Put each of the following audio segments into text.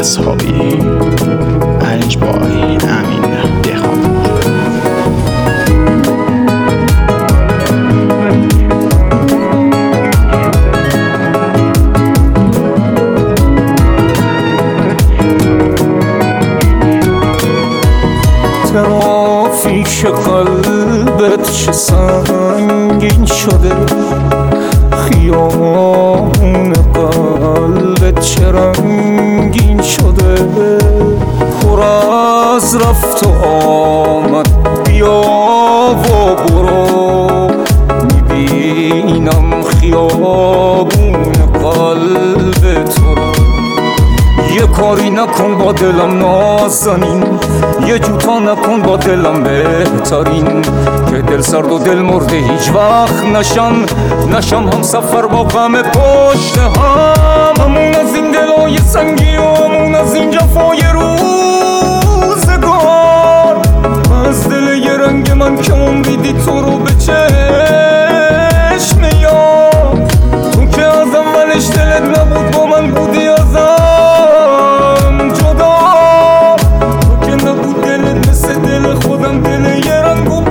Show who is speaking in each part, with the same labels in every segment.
Speaker 1: اصحابی اجبای امین بخوام.
Speaker 2: ترافیک قلبت چه سنگین شده، خیابون قلبت چه رنگین شده، پر از رفت و آمد بیا و برو، میبینم خیابون قلب تو رو. یه کاری نکن با دلم نازنین، یه جوتا نکن با دلم بهترین، که دل سرد و دل مرده هیچ وقت نشم هم سفر با غم پشت هم. همون از این دلای سنگی و همون از این جفای روزگار، از دل یه رنگ من که عمری دید تو رو به چشم یار. تو که از اولش دلت نبود با من بودی ازم جدا، تو که نبود دلت مثل دل خودم دل یه رنگ و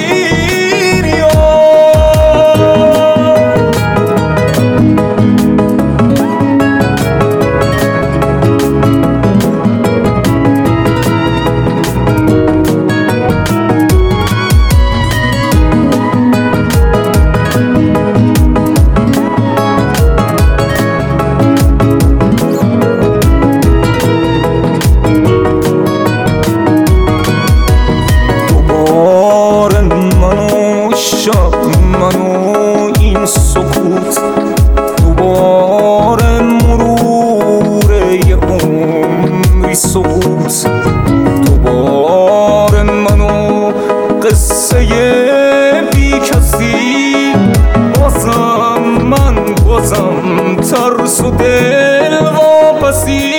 Speaker 2: منو این سکوت، دوباره مرور یه عمری سکوت، دوباره منو قصه بی کسی، بازم ترس و دل واپسی.